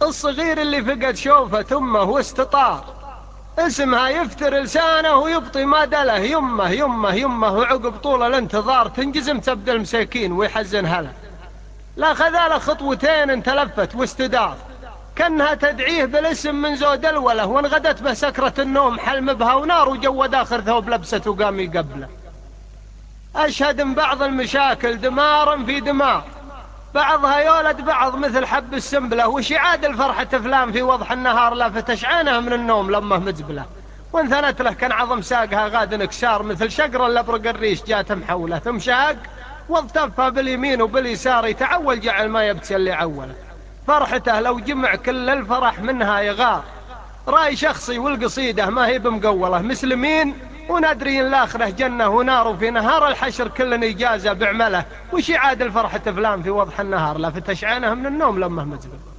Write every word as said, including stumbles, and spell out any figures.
الصغير اللي فقد شوفة أمه واستطار اسمها يفتر لسانه ويبطي ما دله، يمه يمه يمه، وعقب طول الانتظار تنجزم تبدل مساكين ويحزن هلا. لا خذاله خطوتين انتلفت واستدار كأنها تدعيه بالاسم من زود الوله، وانغدت به سكرة النوم حلم بها ونار، وجود آخر ثوب لبسته وقام يقبله. أشهد من بعض المشاكل دمار في دمار، بعضها يولد بعض مثل حب السنبلة، وش يعادل فرحة فلان في وضح النهار لا فتشعانه من النوم لمه مزبلة. وانثنت له كان عظم ساقها غاد انكسار، مثل شقر لبرق الريش جات محولة، ثم شاق والتفها باليمين وباليسار، يتعول جعل ما يبتسل اللي عوله. فرحته لو جمع كل الفرح منها يغار، رأي شخصي والقصيدة ما هي بمقولة، مسلمين ونادرين الآخرة جنة ونار، وفي نهار الحشر كل إجازة بعمله، وش يعادل فرحة فلان في وضح النهار لا فتشعانه من النوم لمه مزبل.